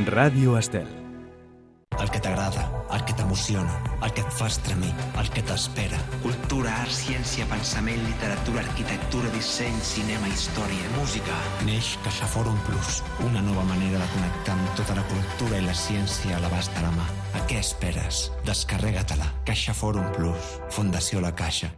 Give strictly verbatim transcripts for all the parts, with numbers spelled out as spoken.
Ràdio Estel. El que t'agrada, el que t'emociona, el que et fa estremir, el que t'espera. Cultura, art, ciència, pensament, literatura, arquitectura, disseny, cinema, història, música. Neix CaixaForum Plus, una nova manera de connectar amb tota la cultura i la ciència a l'abast de la mà. A què esperes? Descarrega-te-la. CaixaForum Plus. Fundació La Caixa.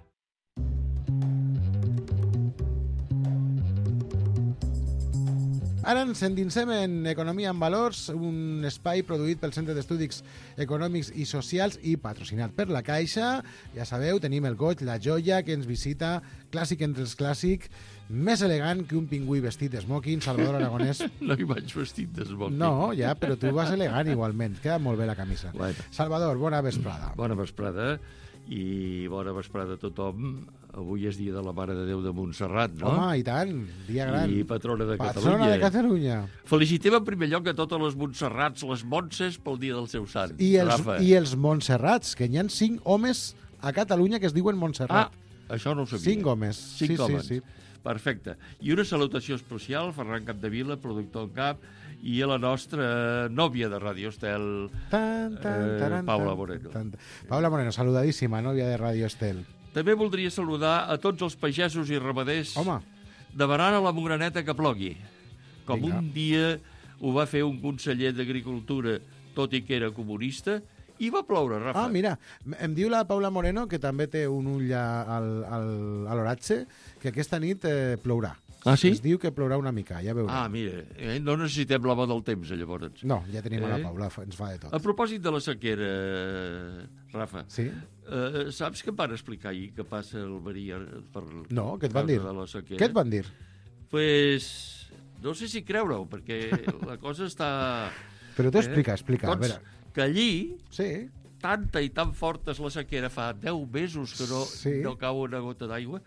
Ara ens endinsem en Economia en Valors, un espai produït pel Centre d'Estudis Econòmics i Socials i patrocinat per la Caixa. Ja sabeu, tenim el goig, la joia, que ens visita, clàssic entre els clàssics, més elegant que un pingüí vestit d'esmoking, Salvador Aragonès. No hi vaig vestit d'esmoking. No, ja, però tu vas elegant igualment. Queda molt bé la camisa. Bueno. Salvador, bona vesprada. Bona vesprada i bona vesprada a tothom. Avui és dia de la Mare de Déu de Montserrat, no? Home, i tant, dia gran. I patrona de Patrona Catalunya. de Catalunya. Felicitem en primer lloc a totes les Montserrats, les Montses, pel dia del seu sant. I els, Rafa. i els Montserrats, que hi ha cinc homes a Catalunya que es diuen Montserrat. Ah, això no ho sabia. Cinc homes. Cinc sí, homes. Sí, sí. Perfecte. I una salutació especial a Ferran Capdevila, productor en cap, i a la nostra nòvia de Ràdio Estel, Tan, tan, eh, taran, Paula tan, Moreno. tan. Paula Moreno, saludadíssima, nòvia de Ràdio Estel. També voldria saludar a tots els pagesos i ramaders Home. demanant a la Mograneta que plogui. Com Vinga. un dia ho va fer un conseller d'Agricultura, tot i que era comunista, i va ploure, Rafa. Ah, mira, em diu la Paula Moreno, que també té un ull a- al, al, a l'oratge, que aquesta nit eh, plourà. Ah, sí? Es diu que plourà una mica, ja veurem. Ah, mira, eh, no necessitem l'home del temps, llavors. No, ja tenim a la Eh? Paula, fa- ens fa de tot. A propòsit de la sequera, Rafa, Sí? eh, saps que em van explicar ahir que passa el verí per No, què et van causa dir? de la sequera? Què et van dir? Pues no sé si creure-ho, perquè la cosa està... Però t'ho explica, explica. A Doncs veure. que allí Sí, tanta i tan forta és la sequera, fa deu mesos que no, Sí. no cau una gota d'aigua,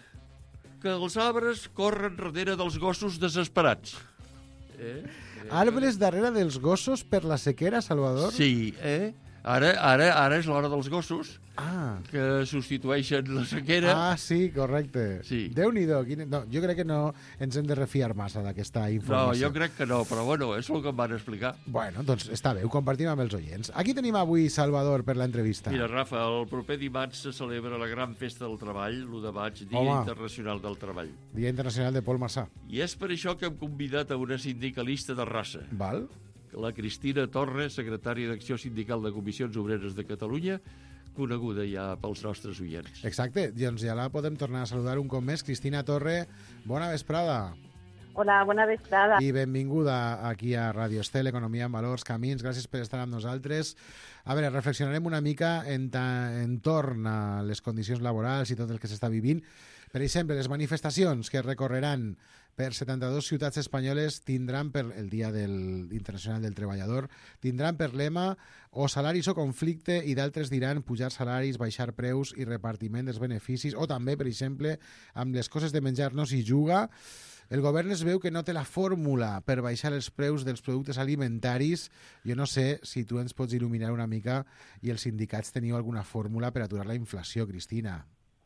que els arbres corren darrere dels gossos desesperats. Eh? arbres darrere dels gossos per la sequera, Salvador? Sí, eh? Ara, ara, ara és l'hora dels gossos, Ah, que substitueixen la sequera. ah sí, correcte. Sí. Déu-n'hi-do. Quin... No, jo crec que no ens hem de refiar massa d'aquesta no, informació. jo crec que no, però bueno, és el que em van explicar. Bueno, doncs està bé, ho compartim amb els oients. Aquí tenim avui Salvador per l'entrevista. Mira, Rafa, el proper dimarts se celebra la gran festa del treball, l'u de maig, Dia Home. Internacional del Treball. Dia Internacional de Pol Marsà. I és per això que hem convidat a una sindicalista de raça, Val? la Cristina Torres, secretària d'Acció Sindical de Comissions Obreres de Catalunya, coneguda ja pels nostres oients. Exacte, doncs ja la podem tornar a saludar un cop més. Cristina Torre, bona vesprada. Hola, bona vesprada. I benvinguda aquí a Ràdio Estel, Economia en Valors, Camins. Gràcies per estar amb nosaltres. A veure, reflexionarem una mica en ta, entorn a les condicions laborals i tot el que s'està vivint. Per exemple, les manifestacions que recorreran per setanta-dues ciutats espanyoles tindran per el Dia del Internacional del Treballador, tindran per lema o salaris o conflicte, i d'altres diran pujar salaris, baixar preus i repartiment dels beneficis, o també, per exemple, amb les coses de menjar no s'hi juga. El govern es veu que no té la fórmula per baixar els preus dels productes alimentaris. Jo no sé si tu ens pots il·luminar una mica i els sindicats teniu alguna fórmula per aturar la inflació, Cristina.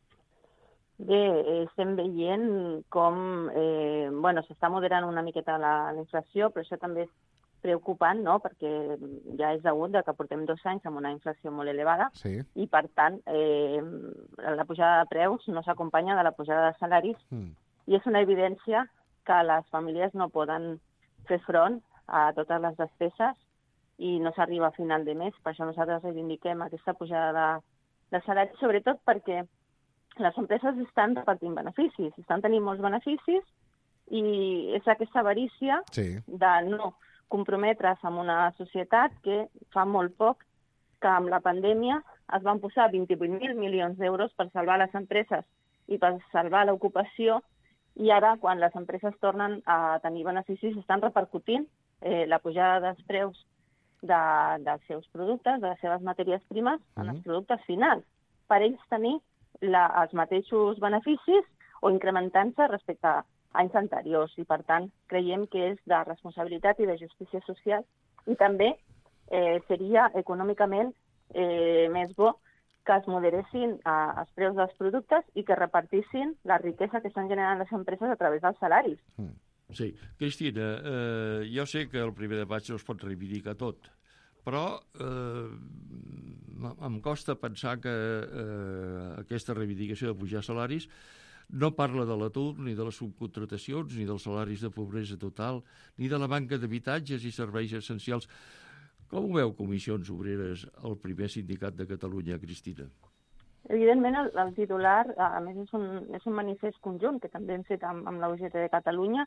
Bé, estem veient com eh, bueno, s'està moderant una miqueta la, la inflació, però això també és preocupant, no?, perquè ja és degut que portem dos anys amb una inflació molt elevada Sí. i, per tant, eh, la pujada de preus no s'acompanya de la pujada de salaris Mm. i és una evidència que les famílies no poden fer front a totes les despeses i no s'arriba a final de mes. Per això nosaltres reivindiquem aquesta pujada de, de salaris, sobretot perquè les empreses estan repartint beneficis, estan tenint molts beneficis i és aquesta avarícia Sí. de no comprometre's amb una societat que fa molt poc que amb la pandèmia es van posar vint-i-vuit mil milions d'euros per salvar les empreses i per salvar l'ocupació, i ara, quan les empreses tornen a tenir beneficis, estan repercutint eh, la pujada dels preus de, dels seus productes, de les seves matèries primes, en Mhm. els productes finals, per ells tenir la, els mateixos beneficis o incrementant-se respecte a anys anteriors. I, per tant, creiem que és de responsabilitat i de justícia social, i també eh, seria econòmicament eh, més bo que es moderessin eh, els preus dels productes i que repartissin la riquesa que estan generant les empreses a través dels salaris. Mm. Sí. Cristina, eh, jo sé que el primer de maig no es pot reivindicar tot, però eh, em costa pensar que eh, aquesta reivindicació de pujar salaris no parla de l'atur, ni de les subcontratacions, ni dels salaris de pobresa total, ni de la manca d'habitatges i serveis essencials. Com ho veu Comissions Obreres, el primer sindicat de Catalunya, Cristina? Evidentment, el, el titular, a més, és un, és un manifest conjunt, que també hem fet amb, amb la U G T de Catalunya,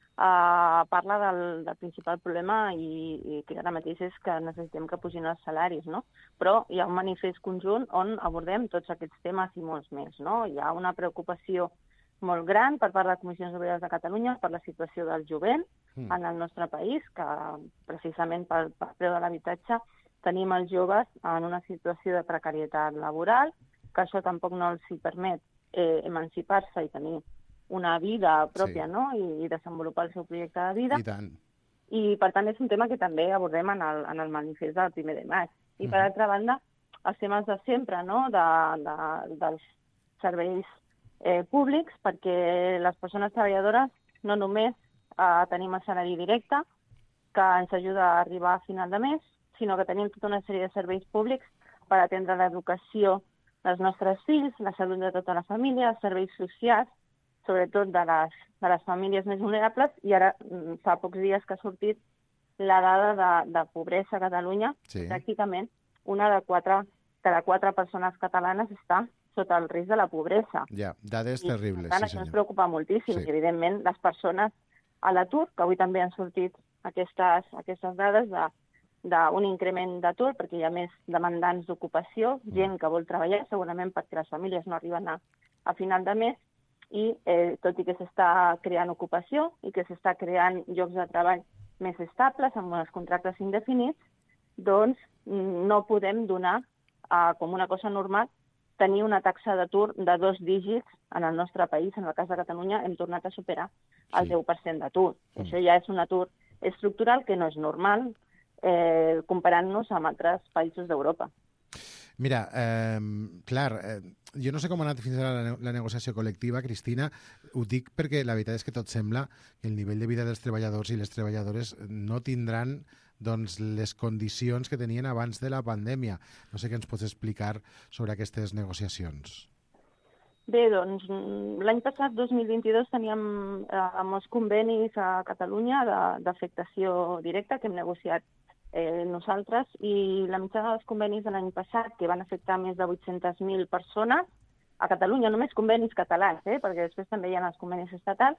Uh, parla del, del principal problema i, i que ara mateix és que necessitem que pugin els salaris, no? Però hi ha un manifest conjunt on abordem tots aquests temes i molts més, no? Hi ha una preocupació molt gran per part de Comissions Obreres de Catalunya per la situació del jovent mm. en el nostre país, que precisament pel, pel preu de l'habitatge tenim els joves en una situació de precarietat laboral, que això tampoc no els hi permet eh, emancipar-se i tenir una vida pròpia, sí. no? I, I desenvolupar el seu projecte de vida. I tant. I, per tant, és un tema que també abordem en el, en el manifest del primer de maig. I, per altra banda, els temes de sempre, no?, de, de, dels serveis eh, públics, perquè les persones treballadores no només eh, tenim el salari directe, que ens ajuda a arribar a final de mes, sinó que tenim tota una sèrie de serveis públics per atendre l'educació dels nostres fills, la salut de tota la família, els serveis socials, sobretot de les, de les famílies més vulnerables, i ara fa pocs dies que ha sortit la dada de, de pobresa a Catalunya. Sí. Pràcticament una de quatre, cada quatre persones catalanes està sota el risc de la pobresa. Ja, dades terribles, tant, sí això senyor. ens preocupa moltíssim, sí. I evidentment les persones a l'atur, que avui també han sortit aquestes, aquestes dades de, d'un increment d'atur, perquè hi ha més demandants d'ocupació, mm. gent que vol treballar, segurament perquè les famílies no arriben a, a final de mes, i eh, tot i que s'està creant ocupació i que s'està creant llocs de treball més estables, amb uns contractes indefinits, doncs no podem donar eh, com una cosa normal tenir una taxa d'atur de dos dígits en el nostre país. En el cas de Catalunya hem tornat a superar el sí. deu per cent d'atur. Mm. Això ja és un atur estructural que no és normal eh, comparant-nos amb altres països d'Europa. Mira, eh, clar, eh, jo no sé com ha anat fins ara la, la negociació col·lectiva, Cristina. Ho dic perquè la veritat és que tot sembla que el nivell de vida dels treballadors i les treballadores no tindran doncs, les condicions que tenien abans de la pandèmia. No sé què ens pots explicar sobre aquestes negociacions. Bé, doncs l'any passat, dos mil vint-i-dos, teníem eh, molts convenis a Catalunya d'afectació directa que hem negociat Eh, nosaltres, i la mitjana dels convenis de l'any passat, que van afectar més de vuit-centes mil persones, a Catalunya, només convenis catalans, eh, perquè després també hi ha els convenis estatals,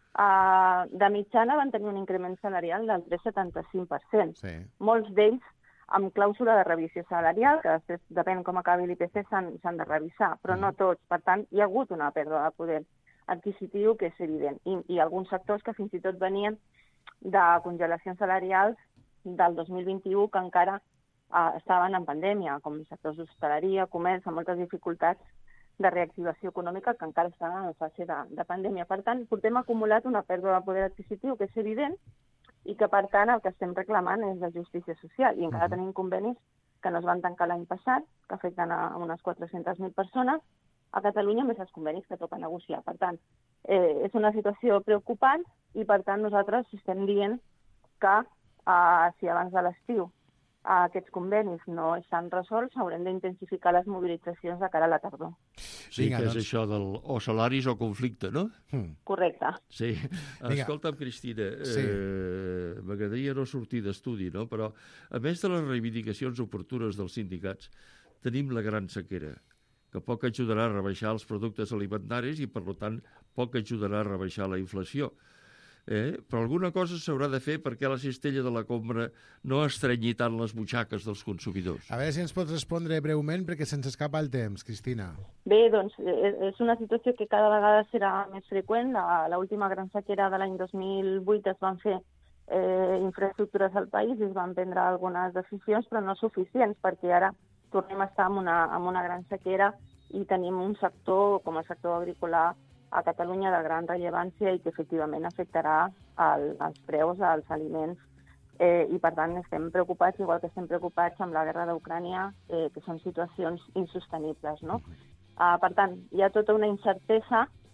eh, de mitjana van tenir un increment salarial del tres coma setanta-cinc per cent. Sí. Molts d'ells amb clàusula de revisió salarial, que després, depèn com acabi l'I P C, s'han de revisar, però mm. no tots. Per tant, hi ha hagut una pèrdua de poder adquisitiu que és evident. I, i alguns sectors que fins i tot venien de congelacions salarials del dos mil vint-i-u, que encara eh, estaven en pandèmia, com sectors d'hostaleria, comerç, amb moltes dificultats de reactivació econòmica que encara estan en fase de, de pandèmia. Per tant, portem acumulat una pèrdua de poder adquisitiu que és evident i que, per tant, el que estem reclamant és la justícia social. I encara uh-huh. tenim convenis que no es van tancar l'any passat, que afecten a unes quatre-centes mil persones, a Catalunya, més els convenis que toca negociar. Per tant, eh, és una situació preocupant i, per tant, nosaltres estem dient que Uh, si abans de l'estiu uh, aquests convenis no estan resolts, haurem d'intensificar les mobilitzacions de cara a la tardor. Sí, Vinga, que és doncs... això del o salaris o conflicte, no? Hmm. Correcte. Sí. Escolta'm, Cristina, sí. eh, m'agradaria no sortir d'estudi, no? Però a més de les reivindicacions oportunes dels sindicats, tenim la gran sequera, que poc ajudarà a rebaixar els productes alimentaris i, per tant, poc ajudarà a rebaixar la inflació. Eh? Però alguna cosa s'haurà de fer perquè la cistella de la compra no estrenyi tant les butxaques dels consumidors. A veure si ens pots respondre breument perquè se'ns escapa el temps, Cristina. Bé, doncs és una situació que cada vegada serà més freqüent. L'última gran sequera de l'any dos mil vuit es van fer eh, infraestructures al país i es van prendre algunes decisions, però no suficients, perquè ara tornem a estar en una, en una gran sequera i tenim un sector, com el sector agrícola, a Catalunya de gran rellevància i que efectivament afectarà el, els preus dels aliments eh, i per tant estem preocupats, igual que estem preocupats amb la guerra d'Ucrània, eh, que són situacions insostenibles, no? Uh, per tant, hi ha tota una incertesa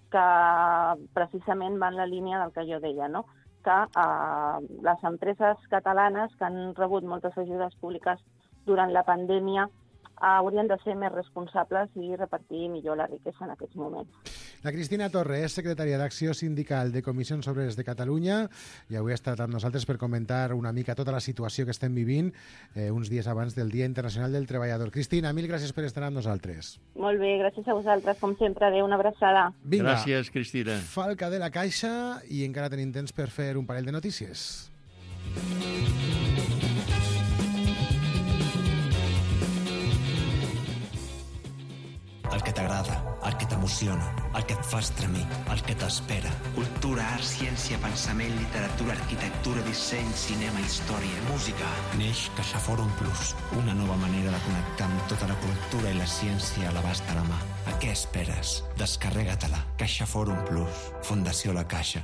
que precisament va en la línia del que jo deia, no? que eh, les empreses catalanes que han rebut moltes ajudes públiques durant la pandèmia haurien de ser més responsables i repartir millor la riquesa en aquests moments. La Cristina Torre és secretària d'Acció Sindical de Comissions Obreres de Catalunya i avui ha estat amb nosaltres per comentar una mica tota la situació que estem vivint eh, uns dies abans del Dia Internacional del Treballador. Cristina, mil gràcies per estar amb nosaltres. Molt bé, gràcies a vosaltres, com sempre. Adéu, una abraçada. Vinga, gràcies, Cristina. Falca de la Caixa i encara tenim temps per fer un parell de notícies. El que t'agrada, el que t'emociona, el que et fa estremir, el que t'espera. Cultura, art, ciència, pensament, literatura, arquitectura, disseny, cinema, història, música. Neix CaixaForum Plus, una nova manera de connectar amb tota la cultura i la ciència a l'abast de la mà. A què esperes? Descarrega-te-la. CaixaForum Plus. Fundació La Caixa.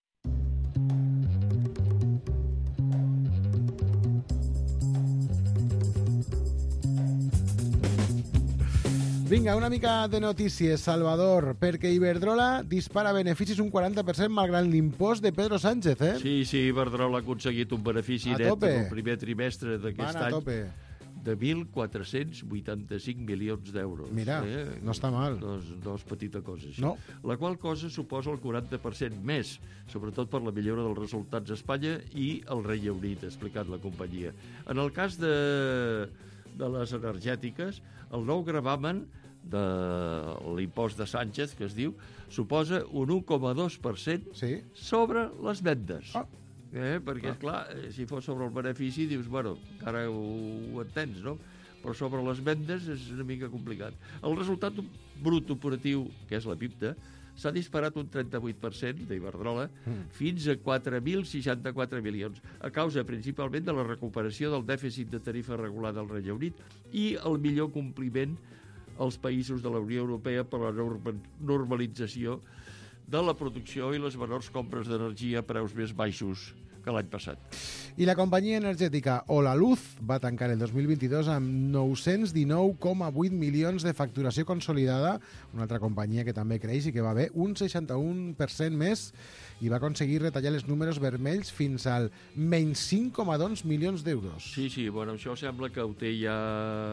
Vinga, una mica de notícies, Salvador, perquè Iberdrola dispara beneficis un quaranta per cent malgrat l'impost de Pedro Sánchez, eh? Sí, sí, Iberdrola ha aconseguit un benefici A net tope. en el primer trimestre d'aquest Van a any tope. de mil quatre-cents vuitanta-cinc milions d'euros. Mira, eh? no està mal. No és, no és petita cosa, això. No. La qual cosa suposa el quaranta per cent més, sobretot per la millora dels resultats a Espanya i el Regne Unit, ha explicat la companyia. En el cas de, de les energètiques, el nou gravamen de l'impost de Sánchez, que es diu, suposa un un coma dos per cent Sí. sobre les vendes. Ah. Eh? Perquè, ah. clar, si fos sobre el benefici, dius, bueno, encara ho, ho entens, no? Però sobre les vendes és una mica complicat. El resultat brut operatiu, que és la PIBTA, s'ha disparat un trenta-vuit per cent d'Iberdrola mm. fins a quatre mil seixanta-quatre milions, a causa principalment de la recuperació del dèficit de tarifa regulada al Regne Unit i el millor compliment als països de la Unió Europea per la normalització de la producció i les menors compres d'energia a preus més baixos que l'any passat. I la companyia energètica Holaluz va tancar el dos mil vint-i-dos amb nou-cents dinou coma vuit milions de facturació consolidada, una altra companyia que també creix i que va bé un seixanta-un per cent més i va aconseguir retallar els números vermells fins al menys cinc coma dos milions d'euros. Sí, sí, bueno, això sembla que ho té ja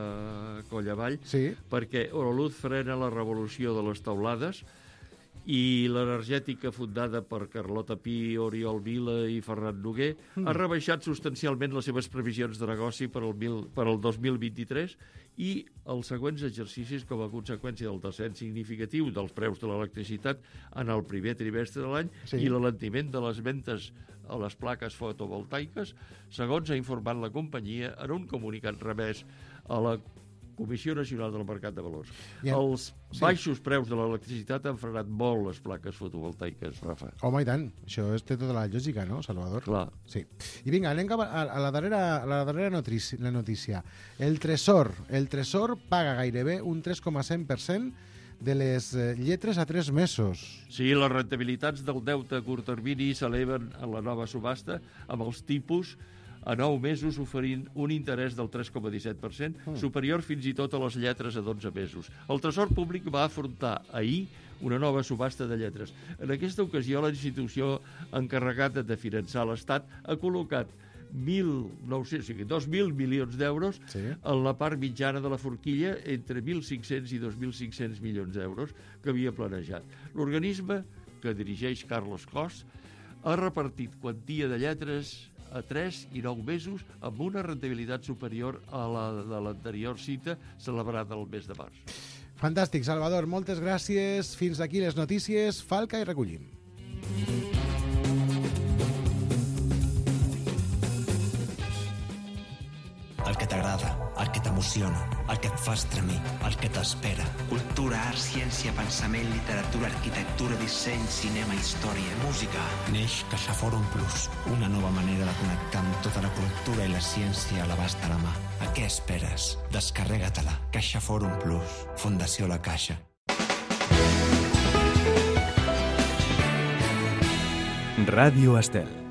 coll avall, Sí. perquè Holaluz frena la revolució de les teulades i l'energètica fundada per Carlota Pi, Oriol Vila i Ferran Noguer mm. ha rebaixat substancialment les seves previsions de negoci per al, mil, per al dos mil vint-i-tres i els següents exercicis com a conseqüència del descens significatiu dels preus de l'electricitat en el primer trimestre de l'any Sí. i l'alentiment de les ventes a les plaques fotovoltaiques, segons ha informat la companyia en un comunicat remès a la Comissió Nacional del Mercat de Valors. Ja. Els Sí. baixos preus de l'electricitat han frenat molt les plaques fotovoltaiques, Rafa. Home, i tant. Això és, té tota la lògica, no, Salvador? Clar. Sí. I vinga, anem cap a, a la darrera, a la darrera notícia, la notícia. El Tresor. El Tresor paga gairebé un tres coma cent per cent de les eh, lletres a tres mesos. Sí, les rentabilitats del deute a curt termini s'eleven a la nova subhasta amb els tipus a nou mesos oferint un interès del tres coma disset per cent, mm. superior fins i tot a les lletres a dotze mesos. El Tresor Públic va afrontar ahir una nova subhasta de lletres. En aquesta ocasió, la institució encarregada de finançar l'Estat ha col·locat mil nou-cents, o sigui, dos mil milions d'euros Sí. en la part mitjana de la forquilla entre mil cinc-cents i dos mil cinc-cents milions d'euros que havia planejat. L'organisme, que dirigeix Carlos Cos, ha repartit quantia de lletres a tres i nou mesos amb una rendibilitat superior a la de l'anterior cita celebrada el mes de març. Fantàstic, Salvador. Moltes gràcies. Fins aquí les notícies. Falca i recollim. El que t'agrada, el que t'emociona, el que et fa estremir, el que t'espera. Cultura, art, ciència, pensament, literatura, arquitectura, disseny, cinema, història, música. Neix CaixaForum Plus, una nova manera de connectar amb tota la cultura i la ciència a l'abast de la mà. A què esperes? Descarrega-te-la. CaixaForum Plus. Fundació La Caixa. Radio Estel.